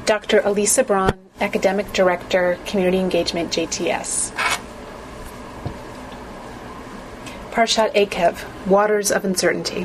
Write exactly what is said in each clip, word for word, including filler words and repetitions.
Doctor Elisa Braun, Academic Director, Community Engagement, J T S. Parshat Eikev, Waters of Uncertainty.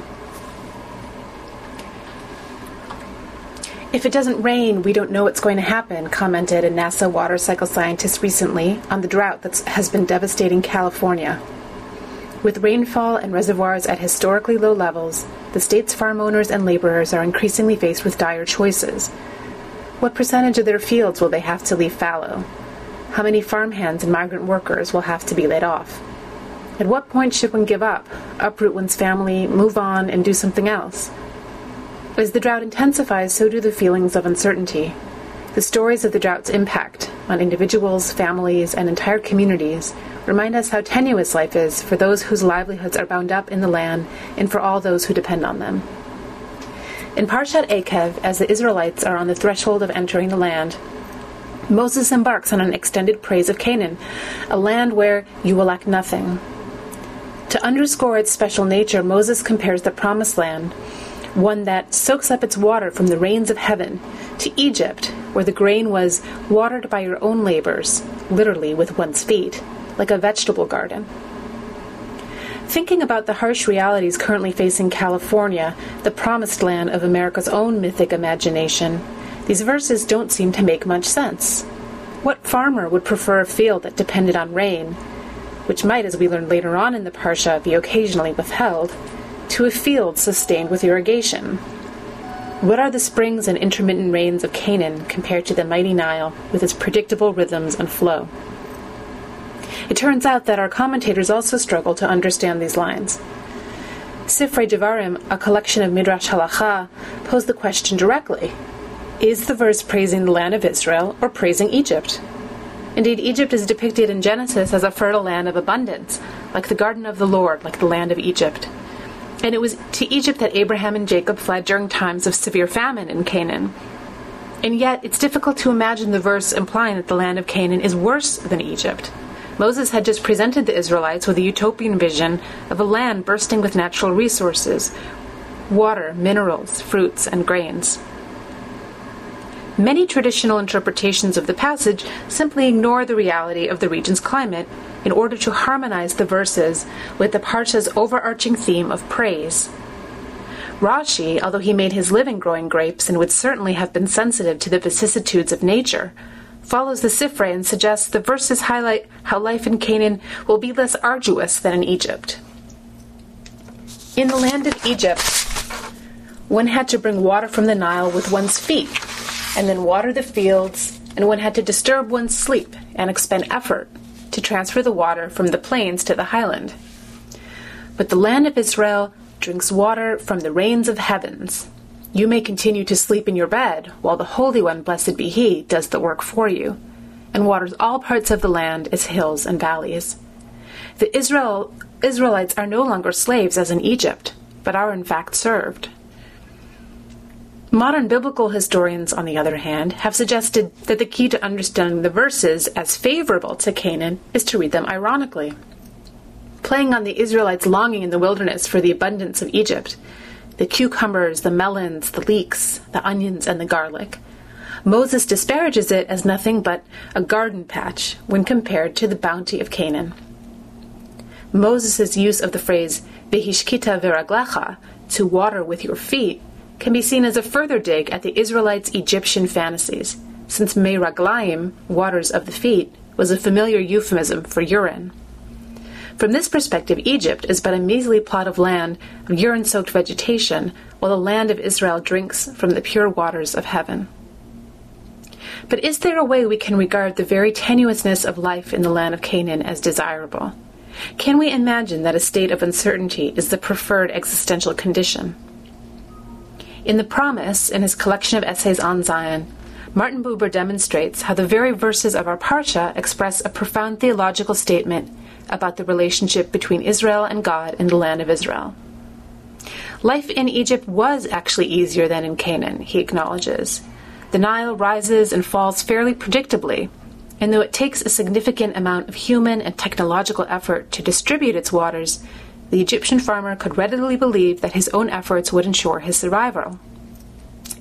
If it doesn't rain, we don't know what's going to happen, commented a NASA water cycle scientist recently on the drought that has been devastating California. With rainfall and reservoirs at historically low levels, the state's farm owners and laborers are increasingly faced with dire choices. What percentage of their fields will they have to leave fallow? How many farmhands and migrant workers will have to be laid off? At what point should one give up, uproot one's family, move on, and do something else? As the drought intensifies, so do the feelings of uncertainty. The stories of the drought's impact on individuals, families, and entire communities remind us how tenuous life is for those whose livelihoods are bound up in the land and for all those who depend on them. In Parshat Eikev, as the Israelites are on the threshold of entering the land, Moses embarks on an extended praise of Canaan, a land where you will lack nothing. To underscore its special nature, Moses compares the Promised Land, one that soaks up its water from the rains of heaven, to Egypt, where the grain was watered by your own labors, literally with one's feet, like a vegetable garden. Thinking about the harsh realities currently facing California, the promised land of America's own mythic imagination, these verses don't seem to make much sense. What farmer would prefer a field that depended on rain, which might, as we learn later on in the Parsha, be occasionally withheld, to a field sustained with irrigation? What are the springs and intermittent rains of Canaan compared to the mighty Nile with its predictable rhythms and flow? It turns out that our commentators also struggle to understand these lines. Sifrei Devarim, a collection of Midrash Halacha, posed the question directly: is the verse praising the land of Israel or praising Egypt? Indeed, Egypt is depicted in Genesis as a fertile land of abundance, like the garden of the Lord, like the land of Egypt. And it was to Egypt that Abraham and Jacob fled during times of severe famine in Canaan. And yet, it's difficult to imagine the verse implying that the land of Canaan is worse than Egypt. Moses had just presented the Israelites with a utopian vision of a land bursting with natural resources, water, minerals, fruits, and grains. Many traditional interpretations of the passage simply ignore the reality of the region's climate in order to harmonize the verses with the Parsha's overarching theme of praise. Rashi, although he made his living growing grapes and would certainly have been sensitive to the vicissitudes of nature, follows the Sifrei and suggests the verses highlight how life in Canaan will be less arduous than in Egypt. In the land of Egypt, one had to bring water from the Nile with one's feet, and then water the fields, and one had to disturb one's sleep and expend effort to transfer the water from the plains to the highland. But the land of Israel drinks water from the rains of heavens. You may continue to sleep in your bed, while the Holy One, blessed be He, does the work for you, and waters all parts of the land as hills and valleys. The Israel, Israelites are no longer slaves as in Egypt, but are in fact served. Modern biblical historians, on the other hand, have suggested that the key to understanding the verses as favorable to Canaan is to read them ironically. Playing on the Israelites' longing in the wilderness for the abundance of Egypt, the cucumbers, the melons, the leeks, the onions, and the garlic, Moses disparages it as nothing but a garden patch when compared to the bounty of Canaan. Moses' use of the phrase v'hishkita v'raglecha, to water with your feet, can be seen as a further dig at the Israelites' Egyptian fantasies, since mei raglaim, waters of the feet, was a familiar euphemism for urine. From this perspective, Egypt is but a measly plot of land of urine-soaked vegetation, while the land of Israel drinks from the pure waters of heaven. But is there a way we can regard the very tenuousness of life in the land of Canaan as desirable? Can we imagine that a state of uncertainty is the preferred existential condition? In The Promise, in his collection of essays on Zion, Martin Buber demonstrates how the very verses of our Parsha express a profound theological statement about the relationship between Israel and God in the land of Israel. Life in Egypt was actually easier than in Canaan, he acknowledges. The Nile rises and falls fairly predictably, and though it takes a significant amount of human and technological effort to distribute its waters, the Egyptian farmer could readily believe that his own efforts would ensure his survival.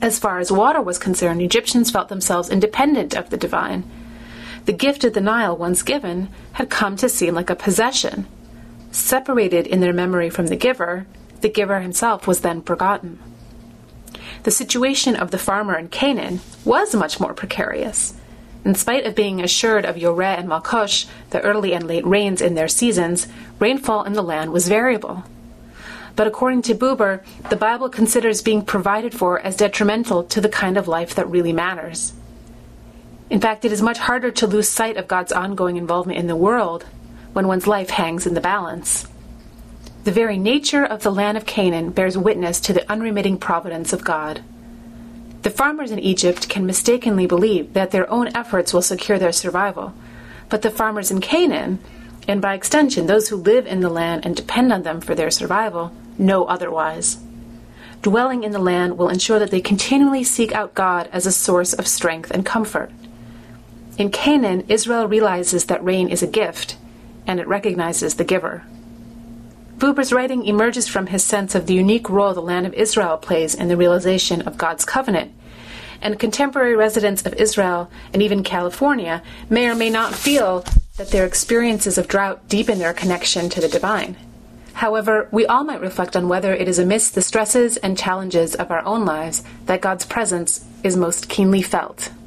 As far as water was concerned, Egyptians felt themselves independent of the divine. The gift of the Nile, once given, had come to seem like a possession. Separated in their memory from the giver, the giver himself was then forgotten. The situation of the farmer in Canaan was much more precarious. In spite of being assured of Yoreh and Malkush, the early and late rains in their seasons, rainfall in the land was variable. But according to Buber, the Bible considers being provided for as detrimental to the kind of life that really matters. In fact, it is much harder to lose sight of God's ongoing involvement in the world when one's life hangs in the balance. The very nature of the land of Canaan bears witness to the unremitting providence of God. The farmers in Egypt can mistakenly believe that their own efforts will secure their survival, but the farmers in Canaan, and by extension those who live in the land and depend on them for their survival, know otherwise. Dwelling in the land will ensure that they continually seek out God as a source of strength and comfort. In Canaan, Israel realizes that rain is a gift, and it recognizes the giver. Buber's writing emerges from his sense of the unique role the land of Israel plays in the realization of God's covenant, and contemporary residents of Israel and even California may or may not feel that their experiences of drought deepen their connection to the divine. However, we all might reflect on whether it is amidst the stresses and challenges of our own lives that God's presence is most keenly felt.